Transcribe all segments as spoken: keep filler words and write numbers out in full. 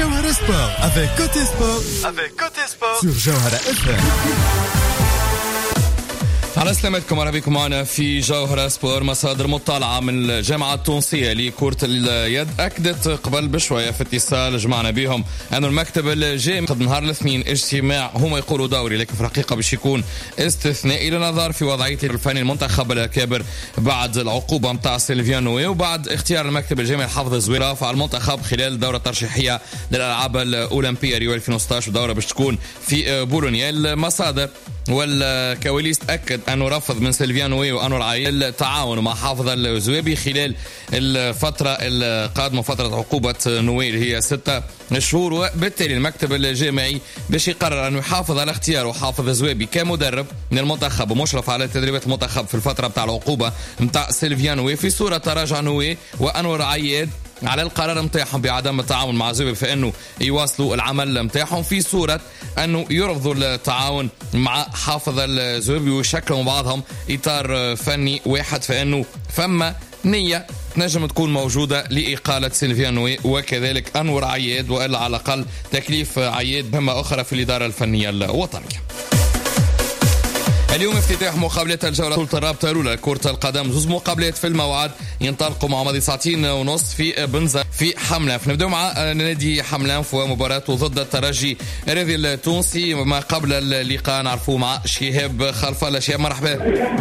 Jawhara Sport avec Côté Sport, avec Côté Sport sur Jawhara إف إم. على سلامتكم، مرحبا بكم معنا في جوهرة سبور. مصادر مطالعة من الجامعة التونسية لكرة اليد أكدت قبل بشوية في اتصال جمعنا بهم أن المكتب الجامعي قد نهار الاثنين اجتماع هم يقولوا دوري، لكن في الحقيقة باش يكون استثنائي للنظر في وضعية الفني المنتخب الكابر بعد العقوبة متاع سيلفيان نوي وبعد اختيار المكتب الجامعي لحفظ زويرة على المنتخب خلال الدورة الترشيحية للألعاب الأولمبية ريو ألفين وستة عشر، ودورة باش تكون في بولونيا. المصادر والكواليس تأكد أنه رفض من سيلفيان نوي وأنور عايد التعاون مع حافظ الزويبي خلال الفترة القادمة، فترة عقوبة نوي اللي هي ستة شهور، وبالتالي المكتب الجامعي باش يقرر أنه يحافظ على اختياره حافظ الزويبي كمدرب من المنتخب ومشرف على تدريبات المنتخب في الفترة بتاع العقوبة متاع سيلفيان نوي، في صورة تراجع نوي وأنور عايد على القرار متاعهم بعدم التعاون مع زويبي فإنه يواصلوا العمل متاعهم، في صورة أنه يرفضوا التعاون مع حافظ الزويبي ويشكلوا بعضهم إطار فني واحد، فإنه فما نية تنجم تكون موجودة لإقالة سيلفيان نوي وكذلك أنور عياد، وإلا على الأقل تكليف عياد مهمة أخرى في الإدارة الفنية الوطنية. اليوم افتتاح مقابلات الجولة بطولة الرابطة الأولى لكرة القدم، زوز مقابلات في الموعد ينطلقوا مع ماضي ساعتين ونص في بنزا في حملانف. نبدأ مع نادي حملانف ومباراته ضد الترجي الرياضي التونسي. ما قبل اللقاء نعرفوه مع شهاب خلف الله. شهاب مرحبا.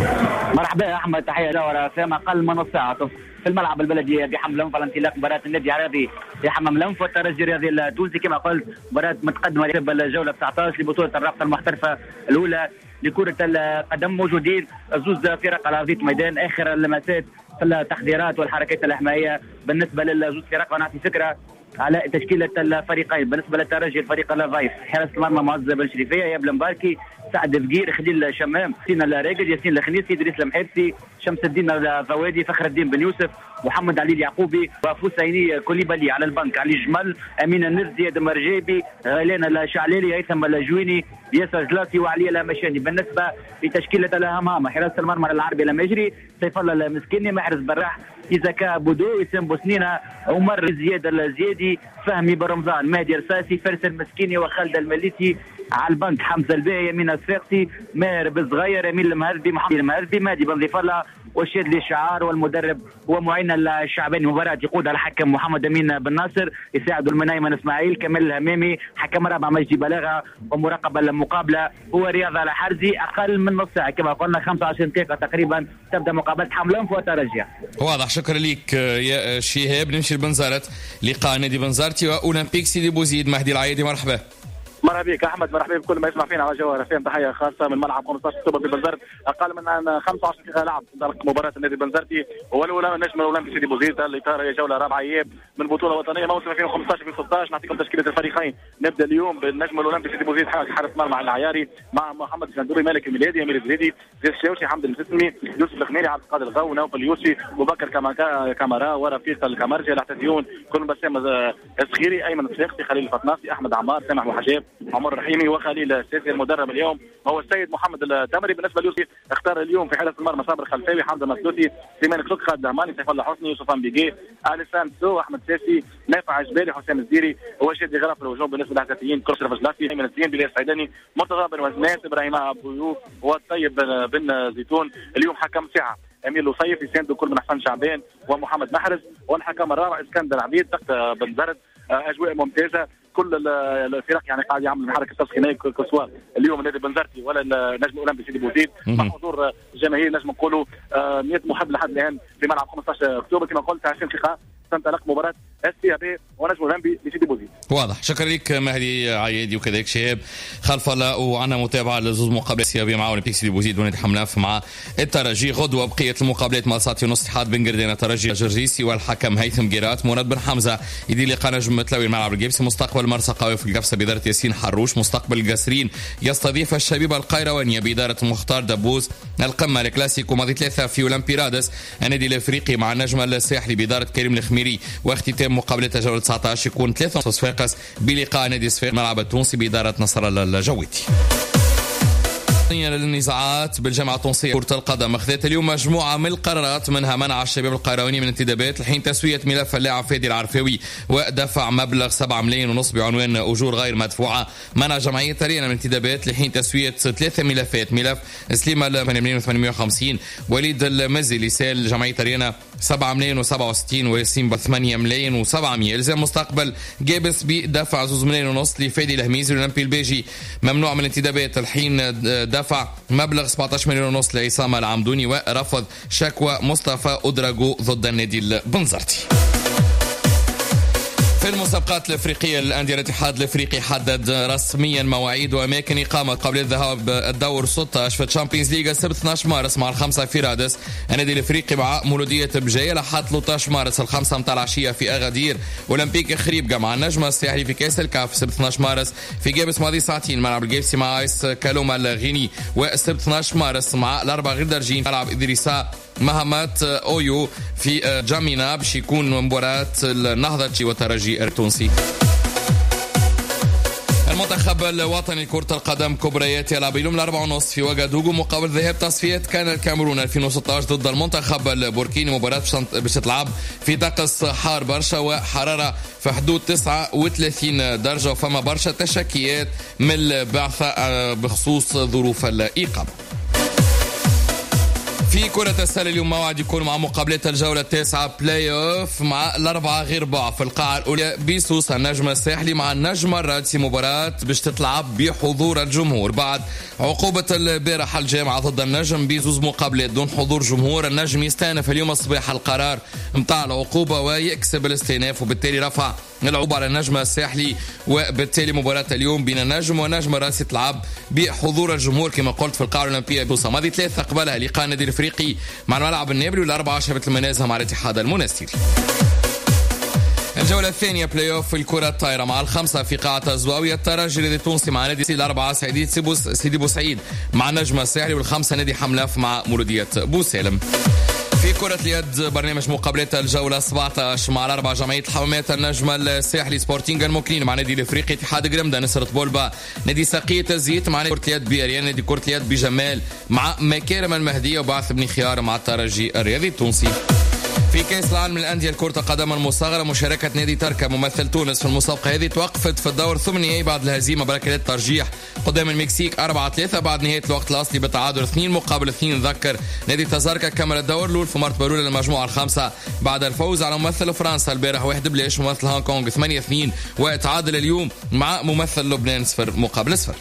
مرحبا يا أحمد، تحية دورة فيما أقل من نص ساعة في الملعب البلدي بحملانف على انطلاق مباراة النادي الرياضي لحمام لنف والترجي الرياضي التونسي. كما قلت مباراة متقدمة للجولة تسعة عشر لبطولة الرابطة المحترفة الأولى لكرة القدم. موجودين زوز فرق على أرضية ميدان آخر اللمسات في التحضيرات والحركات الإحمائية بالنسبة للزوز فرق، ونعطي فكرة على تشكيلة الفريقين. بالنسبة للترجي الفريق الضعيف حارس المرمى معز بن شريفية، ياب المباركي، سعد فقير، خليل شمام، سين الراجل، ياسين الخنيسي، ادريس المحيبسي، شمس الدين الفوادي، فخر الدين بن يوسف، محمد علي اليعقوبي، وفوسيني كوليبالي على البنك، علي جمل، امين النرزي، ادم مرجيبي، غيلان الشعليلي، هيثم الجويني، ياسر جلاسي، وعلي المشاني. بالنسبه لتشكيله الهمامه حراسه المرمى العربي المجري، سيف الله المسكيني، محرز براح، إزكا بودو، وسام بوسنينه، عمر زياد الزيادي، فهمي برمضان، مهدي رصاصي، فارس المسكيني، وخالد المليسي على البنك، حمزه الباهي، يمين الصفاقسي، ماهر بالصغير، امين المهربي، محمد المهربي، مهدي بن ضيف الله، والشادلي الشعار، والمدرب ومعين الشعباني. مباراة يقودها الحكم محمد امين بن ناصر، يساعد المنايمن اسماعيل، كمال الهمامي، حكم رابع مجدي بلاغه، ومراقب المقابله هو رياض الحرزي. اقل من نص ساعه كما قلنا خمسة وعشرين دقيقه تقريبا تبدا مقابله حملانف وترجي. واضح، شكرا لك يا شهاب. نمشي لبنزرت، لقاء نادي بنزرتي واولمبيك سيدي بوزيد. مهدي العايدي مرحبا. مرحبا بك احمد، مرحبا بكل ما يسمع فينا على جوهرة اف ام. تحيه خاصه من ملعب خمسة عشر اكتوبر في بنزرت. اقل من خمسة وعشرين دقيقه لعب تنطلق مباراه النادي البنزرتي والاولى النجم الاولمبي سيدي بوزيد الاطار جوله رابعه اياب من بطوله وطنيه موسم ألفين وخمسة عشر ألفين وستة عشر. نعطيكم تشكيله الفريقين. نبدا اليوم بالنجم الاولمبي سيدي بوزيد حارس مرمى العياري مع محمد الجندوري، مالك الميلادي، امير الزيدي، زيد الشاوشي، حمد المسلمي، يوسف الخميري، عبد القادر الغو، نوفل اليوسفي، وبكر كامارا، ورفيق الكمرجي، الاحتزيون كل بسام الصغيري، ايمن الصفاقسي، خليل الفطناطي، احمد عمار، سامح محجاب، عمر الرحيمي، وخليل السيسي. المدرب اليوم هو السيد محمد التمري. بالنسبه ليوسف اختار اليوم في حراسه المرمى صابر خلفاوي، حمزه مسلوسي، سليمان كلوك، خالد دهماني، سيف الله حسني، يوسف امبيجي، اليسان سو، احمد ساسي، نافع عجبالي، حسام الزيري، وشادي غرف في الهجوم. بالنسبه للاساسيين كرشرف جلاسي، ايمن الزين، بلال السعيداني، مرتضى بن وزنات، ابراهيم ابو يوسف، والطيب بن زيتون. اليوم حكم ساعه امير لصيف، يساند كل من حسن شعبان ومحمد محرز، والحكم الرابع اسكندر عبيد تحت بن زرد. اجواء ممتازه، كل الفرق يعني قاعد يعمل حركه تسخينيه كسوار اليوم النادي بنزرتي ولا النجم الاولمبي سيدي بوزيد مع حضور جماهير نجم نقولوا مئة محب لحد الان في ملعب خمسة عشر اكتوبر. كما قلت عشرين دقيقه تنطلق مباراه اس بي بي ونجم الاولمبي لسيدي بوزيد. واضح، شكرا لك مهدي عيادي وكذلك شهاب خلف الله. وعنا متابعه لزوز مقابلات سيابيه مع اولمبيك سيدي بوزيد ونادي حملانف مع الترجي. غدوه بقيه المقابلات مع ساعتين ونص اتحاد بن قردينه الترجي جرجيسي والحكم هيثم قيرات. مراد بن حمزه يدير لقاء نجم متلوي الملعب الجيبسي. مستقبل مرسى قوي في القفصه باداره ياسين حروش. مستقبل القسرين يستضيف الشبيبه القيروانيه باداره مختار دبوس. القمه الكلاسيكو ماضي ثلاثه في اولمبي رادس النادي الافريقي مع النجم الساحلي باداره كريم الخميري. واختتام مقابلة الجولة تسعة عشر يكون ثلاثة صفاقس بلقاء نادي صفاقس ملعب التونسي بإدارة نصر الله الجويتي. للنزاعات بالجامعة التونسية كرة القدم أخذت اليوم مجموعة من القرارات، منها منع الشباب القيرواني من الانتدابات لحين تسوية ملف اللاعب فادي العرفاوي ودفع مبلغ سبعة ملايين ونص بعنوان أجور غير مدفوعة. منع جمعية ترينا من الانتدابات لحين تسوية ثلاثة ملفات، ملف سليمة ثمانية ملايين وثمانمائة وخمسين، وليد المزي اللي سال جمعية ترينا سبعة ملايين وسبعة وستين، وياسين ثمانية ملايين وسبعمائة. إلزام مستقبل جابس بدفع زوز ملايين ونص لفادي الهميزي والأولمبي البيجي ممنوع من الانتدابات الحين دفع مبلغ سبعة عشر مليون ونص لعصام العمدوني، ورفض شكوى مصطفى أدراجو ضد النادي البنزرتي. في المسابقات الافريقيه للانديه الاتحاد الافريقي حدد رسميا مواعيد واماكن اقامه قبل الذهاب الدور ستة عشر في الشامبيونز ليغ السبت اثني عشر مارس مع الخمسه في رادس. النادي الافريقي مع مولوديه بجايه لحد ثلاثة عشر مارس الخمسه متاع العشيه في اغادير. اولمبيك خريبكا مع النجم الساحلي في كاس الكاف السبت اثني عشر مارس في جابس ماضي ساعتين ملعب الجيبسي مع ايس كالوما الغيني. والسبت اثني عشر مارس مع الاربعه غير درجين ملعب ادريسا مهمات اويو في جامينا باش يكون مباراة النهضة والترجي التونسي. المنتخب الوطني لكرة القدم كبريات يلعب اليوم الأربعة ونص في وغادوغو مقابل ذهاب تصفيات كان الكاميرون ألفين وستة عشر ضد المنتخب البوركيني. مباراة باش تلعب في طقس حار برشا وحرارة في حدود تسعة وثلاثين درجة، وفما برشا تشكيات من البعثة بخصوص ظروف الإقامة. في كرة السلة اليوم موعد يكون مع مقابلات الجولة التاسعة بلاي اوف مع الأربعة غير بعض. في القاعة الأولى بيسوس النجم الساحلي مع النجم الرادسي، مباراة باش تتلعب بحضور الجمهور بعد عقوبة البارحة الجامعة ضد النجم بزوز مقابلات دون حضور جمهور. النجم يستأنف اليوم الصباح القرار متاع العقوبة ويكسب الاستئناف، وبالتالي رفع العقوبة على النجم الساحلي، وبالتالي مباراة اليوم بين النجم والنجم الرادسي تلعب بحضور الجمهور كما قلت في القاعة الأولمبية بوسام. هذه ثلاثة قبلها لقاء النادي الافريقي مع الملعب النابلي، والأربعة عشر مثل ما نازها مع الاتحاد المنستيري. الجولة الثانية بلاي اوف في الكرة الطايرة مع الخمسة في قاعة الزواوية الترجي التونسي مع نادي الأربعة سعيدي سيدي بوسعيد مع النجم الساحلي، والخمسة نادي حملاف مع مولودية بوسالم. في كرة اليد برنامج مقابلات الجولة سبعة عشر مع الأربع جمعية حمامات النجم الساحلي سبورتينغ الموكلين مع نادي الافريقي اتحاد قرمدة نصرة بولبا نادي ساقية الزيت مع نادي كرة اليد بأريان نادي كرة اليد بجمال مع مكارم المهدية وبعث بن خيار مع الترجي الرياضي التونسي. في كأس العالم للأندية لكرة القدم المصغرة مشاركة نادي تركا ممثل تونس في المسابقة هذه توقفت في الدور الثمانية بعد الهزيمة بركلات ترجيح قدام المكسيك أربعة ثلاثة بعد نهاية الوقت الأصلي بتعادل اثنين مقابل اثنين. نذكر نادي تزاركا كمل الدور الأول في مرتبة الأولى للمجموعة الخامسة بعد الفوز على ممثل فرنسا البارح واحد بلاش، ممثل هونغ كونغ ثمانية اثنين، وتعادل اليوم مع ممثل لبنان صفر مقابل صفر.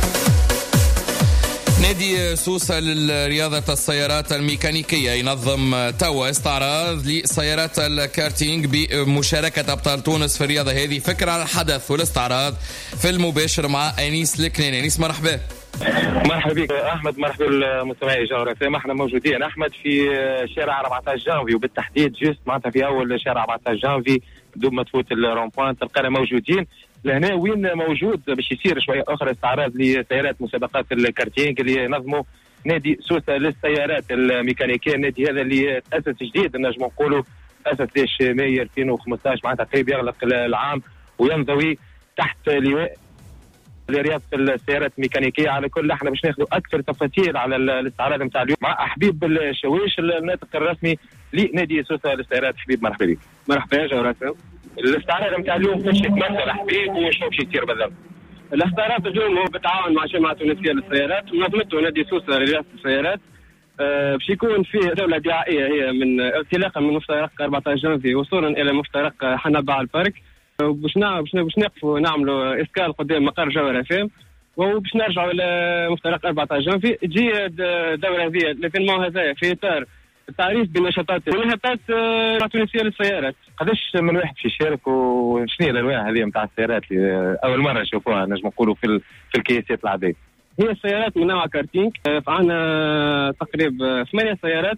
نادي سوسة لرياضة السيارات الميكانيكية ينظم توا استعراض لسيارات الكارتينج بمشاركة أبطال تونس في الرياضة هذه. فكرة على الحدث والاستعراض في المباشر مع أنيس الكنين. أنيس مرحبا. مرحبا بك أحمد، مرحبا بالمستمعين جغرافيا. احنا موجودين أحمد في شارع أربعة عشر جانفي، وبالتحديد جست معناتها في أول شارع أربعة عشر جانفي دوب ما تفوت الرومبوان تلقانا موجودين لهنا وين موجود باش يصير شويه اخرى استعراض لسيارات مسابقات الكارتينج اللي ينظموا نادي سوسة للسيارات الميكانيكيه. النادي هذا اللي تاسس جديد نجم نقولوا تاسس ليش ماي ألفين وخمسة عشر معناتها قريب يغلق العام وينضوي تحت لواء لرياضه السيارات الميكانيكيه. على كل احنا باش ناخذوا اكثر تفاصيل على الاستعراض نتاع اليوم مع حبيب الشواش الناطق الرسمي لنادي سوسة للسيارات. حبيب مرحبا بك. مرحبا يا جوراسيل. الاستعراض نتاع اليوم كيفاش يتمثل حبيب وشنو باش يصير بالضبط؟ الاستعراض اليوم هو بالتعاون مع الجامعه التونسيه للسيارات ونظمته نادي سوسة لرياضه السيارات. أه باش يكون فيه جوله دعائيه هي من انطلاقا من مفترق أربعة عشر جانفي وصولا الى مفترق حنبع البارك، وباش باش نقفوا نعملوا اسكال قدام مقر جوهر فام، وباش نرجعوا الى مفترق أربعة عشر جانفي. تجي الدوره هذه ليفينمون هذايا في اطار التعريف بنشاطات ونشاطات التونسيه للسيارات. قداش من واحد في يشارك وشنو هي الانواع هذه نتاع السيارات اللي اول مره نشوفوها نجم نقولوا في في الكياسات العاديه؟ هي السيارات من نوع كارتينج، فعندنا تقريبا ثمانية سيارات،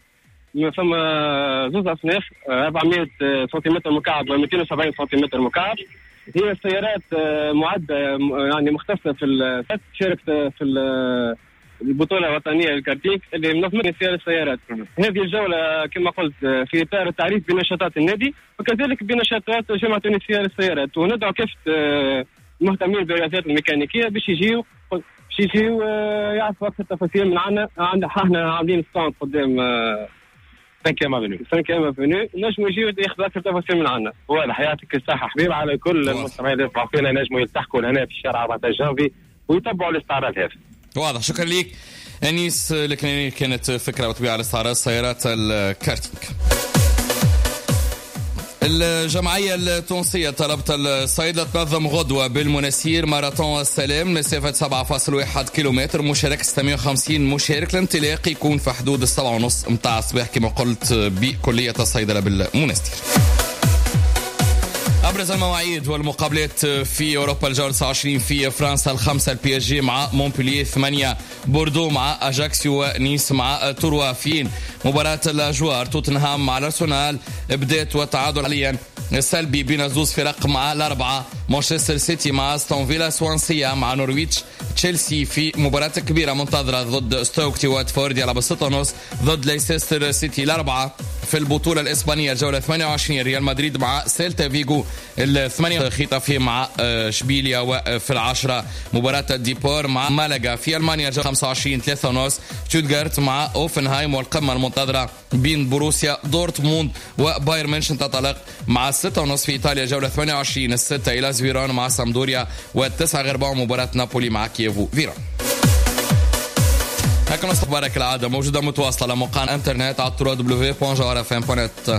فما زوز اصناف أربعمائة سنتيمتر مكعب و مئتين وسبعين سنتيمتر مكعب. هي السيارات معده يعني مختصه في تشارك في البطوله الوطنيه للكارتينج اللي منظمه سيارة السيارات. هذه الجوله كما قلت في اطار التعريف بنشاطات النادي وكذلك بنشاطات الجامعه التونسيه للسيارات، وندعو كافه المهتمين بالرياضات الميكانيكيه باش يجيو باش شي ويعرفوا اكثر تفاصيل من عنا. عندنا احنا عاملين ستاند قدام خمسة افنيو خمسة افنيو نجموا يجيو ياخذوا اكثر تفاصيل من عنا. واضح. يعطيك الصحه حبيب على كل المستمعين اللي يسمعوا فينا نجموا يلتحقوا هنا في الشارع أربعة عشر جانفي ويتبعوا الاستعراض هذا. واضح. شكرا ليك انيس الكناني. كانت فكره وتبيع على استعراض سيارات الكارتينج. الجمعية التونسية طلبت الصيد تنظم غدوة بالمناسير ماراثون السلام مسافة سبعة فاصلة واحد كيلومتر، مشارك ستمائة وخمسين مشارك. الانطلاق يكون في حدود السبعة ونص متاع الصباح كما قلت بكلية الصيدلة بالمناسير. أبرز المواعيد والمقابلات في أوروبا الجولة تسعة وعشرين في فرنسا الخمسة البي اس جي مع مونبلييه، ثمانية بوردو مع أجاكسيو ونيس مع توروا. فين مباراة الأجوار توتنهام مع الأرسنال بدات والتعادل حاليا سلبي بين زوز فرق مع الأربعة. مانشستر سيتي مع أستون فيلا، سوانسيا مع نورويتش، تشيلسي في مباراة كبيرة منتظرة ضد ستوك تي واتفورد يلعب ستة ونص ضد ليستر سيتي. الأربعة في البطولة الإسبانية الجولة ثمانية وعشرين ريال مدريد مع سيلتا فيغو، الثمانية خطافي مع شبيليا. وفي العشرة مباراة ديبور مع مالاغا. في ألمانيا الجولة خمسة وعشرين ثلاثة ونص شتوتغارت مع أوفنهايم، والقمة المنتظرة بين بروسيا دورتموند وبايرن ميونخ تنطلق مع الستة ونص. في إيطاليا جولة ثمانية وعشرين الستة إلى فيرون مع سامدوريا، والتسعة غير ربع مباراة نابولي مع كييفو فيرون. هكذا نصبح كالعادة موجودة متواصلة على موقع الانترنت على دبليو دبليو دبليو دوت جوهر اف ام دوت نت.